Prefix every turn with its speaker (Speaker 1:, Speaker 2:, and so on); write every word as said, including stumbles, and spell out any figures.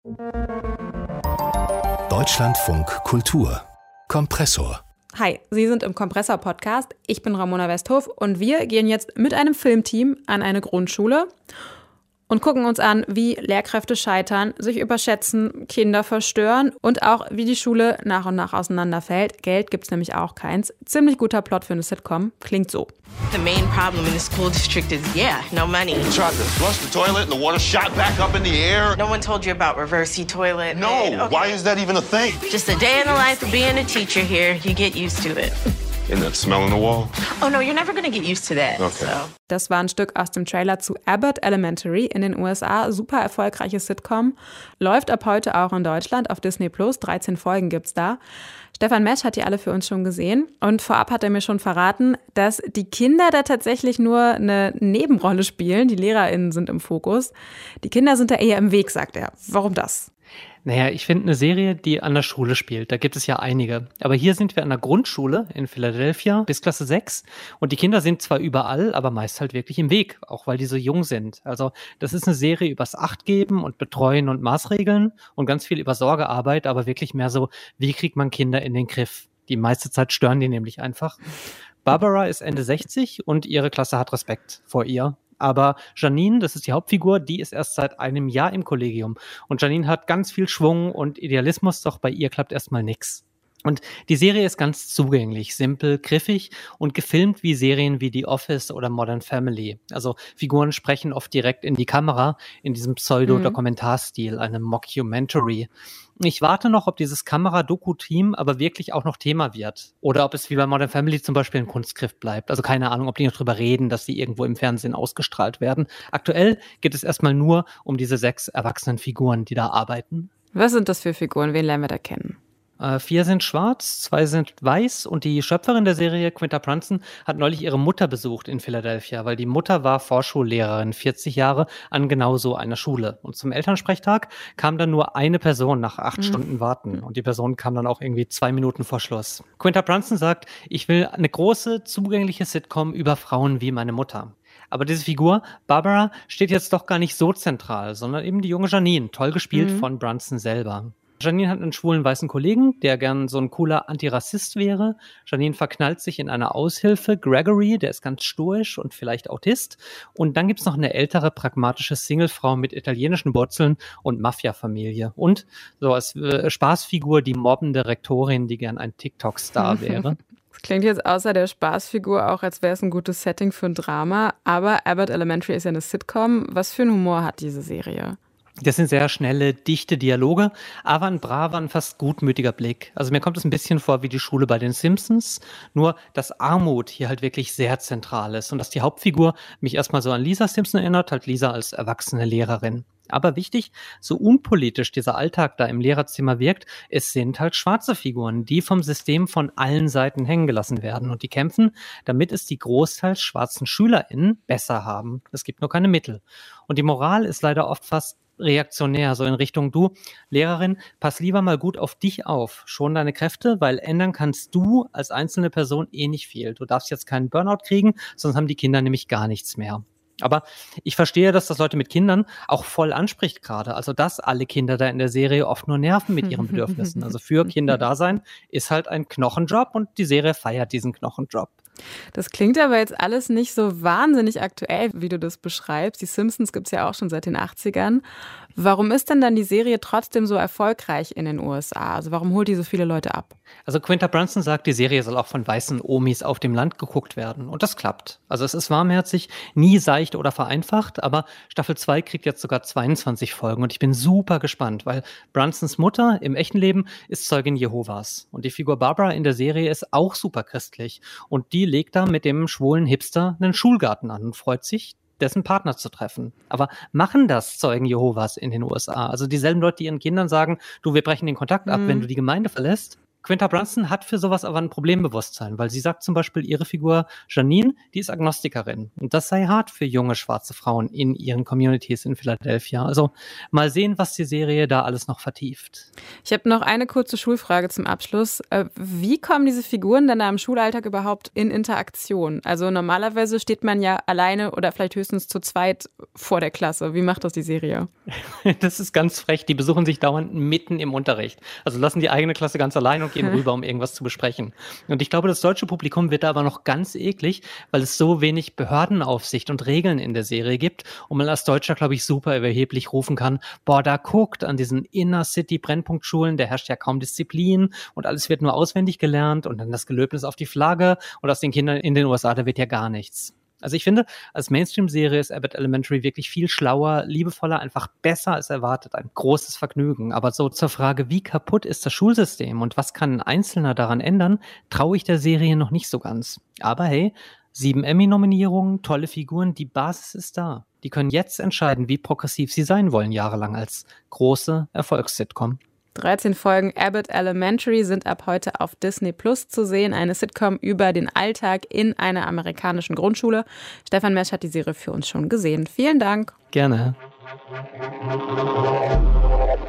Speaker 1: Deutschlandfunk Kultur Kompressor.
Speaker 2: Hi, Sie sind im Kompressor-Podcast. Ich bin Ramona Westhoff und wir gehen jetzt mit einem Filmteam an eine Grundschule und gucken uns an, wie Lehrkräfte scheitern, sich überschätzen, Kinder verstören und auch, wie die Schule nach und nach auseinanderfällt. Geld gibt's nämlich auch keins. Ziemlich guter Plot für eine Sitcom. Klingt so.
Speaker 3: The main problem in the school district is, yeah, no money.
Speaker 4: You tried to flush the toilet and the water shot back up in the air.
Speaker 3: No one told you about reverse toilet.
Speaker 4: No,
Speaker 3: and, okay.
Speaker 4: Why is that even a thing?
Speaker 3: Just a day in the life of being a teacher here. You get used to it.
Speaker 4: Isn't that smell in the wall?
Speaker 3: Oh no, you're never gonna get used to that.
Speaker 4: Okay.
Speaker 3: So.
Speaker 2: Das war ein Stück aus dem Trailer zu Abbott Elementary in den U S A. Super erfolgreiches Sitcom. Läuft ab heute auch in Deutschland auf Disney Plus. dreizehn Folgen gibt's da. Stefan Mesch hat die alle für uns schon gesehen. Und vorab hat er mir schon verraten, dass die Kinder da tatsächlich nur eine Nebenrolle spielen. Die LehrerInnen sind im Fokus. Die Kinder sind da eher im Weg, sagt er. Warum das?
Speaker 5: Naja, ich finde eine Serie, die an der Schule spielt, da gibt es ja einige. Aber hier sind wir an der Grundschule in Philadelphia bis Klasse sechs und die Kinder sind zwar überall, aber meist halt wirklich im Weg, auch weil die so jung sind. Also das ist eine Serie übers Achtgeben und Betreuen und Maßregeln und ganz viel über Sorgearbeit, aber wirklich mehr so, wie kriegt man Kinder in den Griff? Die meiste Zeit stören die nämlich einfach. Barbara ist Ende sechzig und ihre Klasse hat Respekt vor ihr. Aber Janine, das ist die Hauptfigur, die ist erst seit einem Jahr im Kollegium. Und Janine hat ganz viel Schwung und Idealismus, doch bei ihr klappt erstmal nix. Und die Serie ist ganz zugänglich, simpel, griffig und gefilmt wie Serien wie The Office oder Modern Family. Also Figuren sprechen oft direkt in die Kamera in diesem Pseudo-Dokumentarstil, einem Mockumentary. Ich warte noch, ob dieses Kamera-Doku-Team aber wirklich auch noch Thema wird. Oder ob es wie bei Modern Family zum Beispiel ein Kunstgriff bleibt. Also keine Ahnung, ob die noch drüber reden, dass sie irgendwo im Fernsehen ausgestrahlt werden. Aktuell geht es erstmal nur um diese sechs erwachsenen Figuren, die da arbeiten.
Speaker 2: Was sind das für Figuren? Wen lernen wir da kennen?
Speaker 5: Äh, vier sind schwarz, zwei sind weiß und die Schöpferin der Serie, Quinta Brunson, hat neulich ihre Mutter besucht in Philadelphia, weil die Mutter war Vorschullehrerin, vierzig Jahre an genau so einer Schule. Und zum Elternsprechtag kam dann nur eine Person nach acht mhm. Stunden warten und die Person kam dann auch irgendwie zwei Minuten vor Schluss. Quinta Brunson sagt, ich will eine große, zugängliche Sitcom über Frauen wie meine Mutter. Aber diese Figur, Barbara, steht jetzt doch gar nicht so zentral, sondern eben die junge Janine, toll gespielt mhm. von Brunson selber. Janine hat einen schwulen weißen Kollegen, der gern so ein cooler Antirassist wäre. Janine verknallt sich in eine Aushilfe, Gregory, der ist ganz stoisch und vielleicht Autist. Und dann gibt's noch eine ältere, pragmatische Singlefrau mit italienischen Wurzeln und Mafia-Familie. Und so als äh, Spaßfigur die mobbende Rektorin, die gern ein TikTok-Star wäre.
Speaker 2: Das klingt jetzt außer der Spaßfigur auch, als wäre es ein gutes Setting für ein Drama. Aber Abbott Elementary ist ja eine Sitcom. Was für einen Humor hat diese Serie?
Speaker 5: Das sind sehr schnelle, dichte Dialoge, aber ein braver, ein fast gutmütiger Blick. Also mir kommt es ein bisschen vor wie die Schule bei den Simpsons, nur dass Armut hier halt wirklich sehr zentral ist und dass die Hauptfigur mich erstmal so an Lisa Simpson erinnert, halt Lisa als erwachsene Lehrerin. Aber wichtig, so unpolitisch dieser Alltag da im Lehrerzimmer wirkt, es sind halt schwarze Figuren, die vom System von allen Seiten hängen gelassen werden und die kämpfen, damit es die großteils schwarzen SchülerInnen besser haben. Es gibt nur keine Mittel. Und die Moral ist leider oft fast reaktionär, so in Richtung, du, Lehrerin, pass lieber mal gut auf dich auf, schon deine Kräfte, weil ändern kannst du als einzelne Person eh nicht viel. Du darfst jetzt keinen Burnout kriegen, sonst haben die Kinder nämlich gar nichts mehr. Aber ich verstehe, dass das Leute mit Kindern auch voll anspricht gerade. Also, dass alle Kinder da in der Serie oft nur nerven mit ihren Bedürfnissen. Also für Kinder da sein ist halt ein Knochenjob und die Serie feiert diesen Knochenjob.
Speaker 2: Das klingt aber jetzt alles nicht so wahnsinnig aktuell, wie du das beschreibst. Die Simpsons gibt es ja auch schon seit den achtzigern. Warum ist denn dann die Serie trotzdem so erfolgreich in den U S A? Also warum holt die so viele Leute ab?
Speaker 5: Also Quinta Brunson sagt, die Serie soll auch von weißen Omis auf dem Land geguckt werden. Und das klappt. Also es ist warmherzig, nie seicht oder vereinfacht, aber Staffel zwei kriegt jetzt sogar zweiundzwanzig Folgen. Und ich bin super gespannt, weil Brunsons Mutter im echten Leben ist Zeugin Jehovas. Und die Figur Barbara in der Serie ist auch super christlich. Und die legt da mit dem schwulen Hipster einen Schulgarten an und freut sich, dessen Partner zu treffen. Aber machen das Zeugen Jehovas in den U S A? Also dieselben Leute, die ihren Kindern sagen, du, wir brechen den Kontakt ab, mhm. wenn du die Gemeinde verlässt? Quinta Brunson hat für sowas aber ein Problembewusstsein, weil sie sagt zum Beispiel, ihre Figur Janine, die ist Agnostikerin. Und das sei hart für junge schwarze Frauen in ihren Communities in Philadelphia. Also mal sehen, was die Serie da alles noch vertieft.
Speaker 2: Ich habe noch eine kurze Schulfrage zum Abschluss. Wie kommen diese Figuren denn da im Schulalltag überhaupt in Interaktion? Also normalerweise steht man ja alleine oder vielleicht höchstens zu zweit vor der Klasse. Wie macht das die Serie?
Speaker 5: Das ist ganz frech. Die besuchen sich dauernd mitten im Unterricht. Also lassen die eigene Klasse ganz allein und gehen rüber, um irgendwas zu besprechen. Und ich glaube, das deutsche Publikum wird da aber noch ganz eklig, weil es so wenig Behördenaufsicht und Regeln in der Serie gibt und man als Deutscher, glaube ich, super überheblich rufen kann, boah, da guckt an diesen Inner-City-Brennpunktschulen, da herrscht ja kaum Disziplin und alles wird nur auswendig gelernt und dann das Gelöbnis auf die Flagge und aus den Kindern in den U S A, da wird ja gar nichts. Also ich finde, als Mainstream-Serie ist Abbott Elementary wirklich viel schlauer, liebevoller, einfach besser als erwartet. Ein großes Vergnügen. Aber so zur Frage, wie kaputt ist das Schulsystem und was kann ein Einzelner daran ändern, traue ich der Serie noch nicht so ganz. Aber hey, sieben Emmy-Nominierungen, tolle Figuren, die Basis ist da. Die können jetzt entscheiden, wie progressiv sie sein wollen, jahrelang als große Erfolgs-Sitcom.
Speaker 2: dreizehn Folgen Abbott Elementary sind ab heute auf Disney Plus zu sehen. Eine Sitcom über den Alltag in einer amerikanischen Grundschule. Stefan Mesch hat die Serie für uns schon gesehen. Vielen Dank.
Speaker 5: Gerne.